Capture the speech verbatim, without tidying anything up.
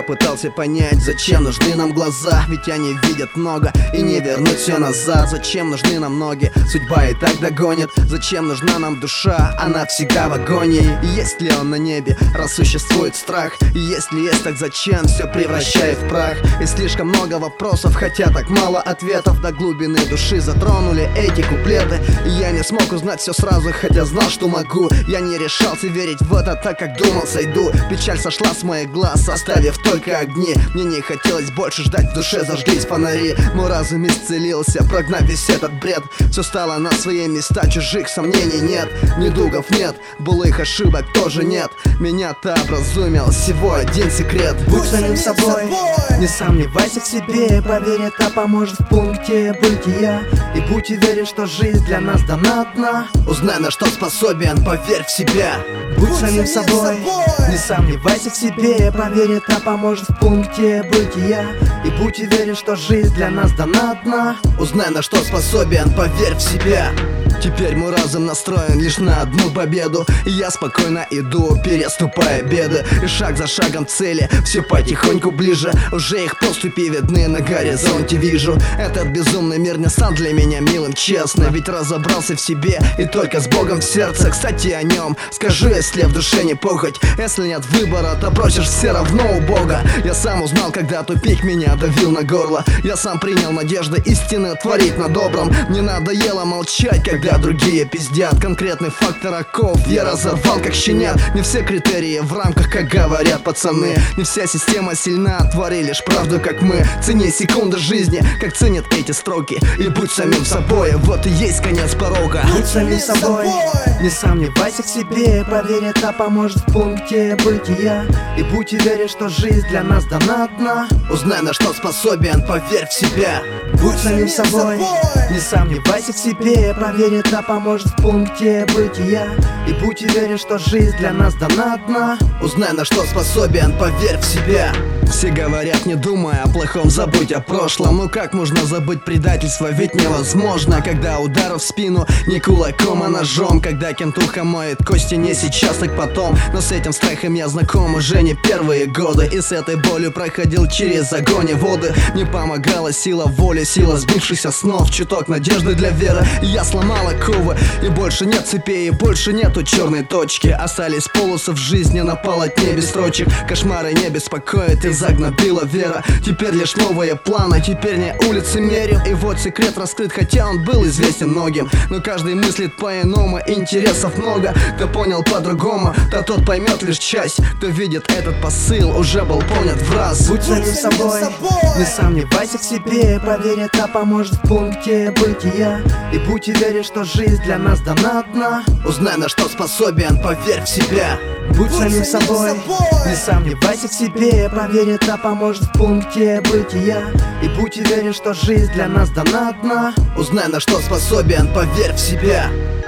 Я пытался понять, зачем нужны нам глаза, ведь они видят много и не вернуть все назад. Зачем нужны нам ноги, судьба и так догонит. Зачем нужна нам душа, она всегда в агонии. И есть ли он на небе, раз существует страх? И если есть, так зачем все превращает в прах? И слишком много вопросов, хотя так мало ответов. До глубины души затронули эти куплеты. И я не смог узнать все сразу, хотя знал, что могу. Я не решался верить в это, так как думал, сойду. Печаль сошла с моих глаз, оставив только огни. Мне не хотелось больше ждать, в душе зажглись фонари. Мой разум исцелился, прогнав весь этот бред. Все стало на свои места, чужих сомнений нет. Недугов нет, былых ошибок тоже нет. Меня-то образумил всего один секрет. Будь самим собой, не сомневайся в себе. Поверь, это поможет в пункте бытия. И будь уверен, что жизнь для нас дана одна. Узнай, на что способен, поверь в себя. Будь самим собой, не сомневайся в себе. Поверь, это поможет в пункте бытия. И будь уверен, что жизнь для нас дана одна. Узнай, на что способен, поверь в себя. Теперь мой разум настроен лишь на одну победу. И я спокойно иду, переступая беды. И шаг за шагом цели, все потихоньку ближе. Уже их поступи видны, на горизонте вижу. Этот безумный мир не стал для меня милым, честно. Ведь разобрался в себе и только с Богом в сердце. Кстати, о нем скажу, если в душе не похоть. Если нет выбора, то просишь все равно у Бога. Я сам узнал, когда тупик меня давил на горло. Я сам принял надежды истины творить на добром. Мне надоело молчать, когда другие пиздят. Конкретный факт таков, я разорвал как щенят. Не все критерии в рамках, как говорят пацаны. Не вся система сильна, твори лишь правду, как мы. Цени секунды жизни, как ценят эти строки. И будь самим собой, вот и есть конец порога. Будь самим собой, не сомневайся в себе. Поверь, это поможет в пункте бытия. И будь уверен, что жизнь для нас дана одна. Узнай, на что способен, поверь в себя. Будь самим собой, не сомневайся в себе. Поверь, это поможет в пункте бытия. И будь уверен, что жизнь для нас дана одна. Узнай, на что способен, поверь в себя. Все говорят, не думая о плохом, забудь о прошлом. Ну как можно забыть предательство, ведь невозможно. Когда удар в спину не кулаком, а ножом. Когда кентуха моет кости не сейчас, так потом. Но с этим страхом я знаком уже не первые годы. И с этой болью проходил через огонь и воды. Не помогала сила воли, сила сбившихся снов. Чуток надежды для веры, и я сломал оковы. И больше нет цепей, и больше нету черной точки. Остались полосы в жизни на полотне без строчек. Кошмары не беспокоят, и загнобила вера. Теперь лишь новые планы, теперь не улицы мерил. И вот секрет раскрыт, хотя он был известен многим. Но каждый мыслит по-иному, интересов много. Кто понял по-другому, то тот поймет лишь часть. Кто видит этот посыл, уже был понят в раз. Будь самим собой, не сомневайся в себе. Поверь, это поможет в пункте бытия. И будь уверен, что жизнь для нас дана одна. Узнай, на что способен, поверь в себя. Будь самим собой, не сомневайся в себе. Поверь, это поможет в пункте бытия. И будь уверен, что жизнь для нас дана одна. Узнай, на что способен, поверь в себя.